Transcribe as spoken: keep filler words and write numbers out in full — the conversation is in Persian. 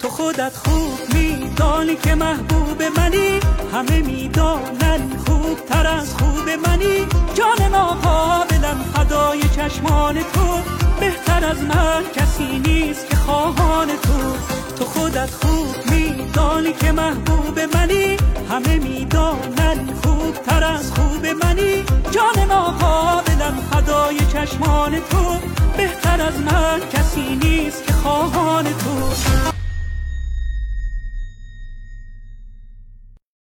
تو خودت خوب میدانی که محبوب منی، همه میدانن خوب تر از خوب منی. جان ناقابلم فدای چشمان تو، بهتر از من کسی نیست که خواهان تو. تو خودت خوب میدانی که محبوب منی، همه میدانن خوب تر از خوب منی. جان ناقابلم فدای چشمان تو، بهتر از من کسی نیست که خواهان تو.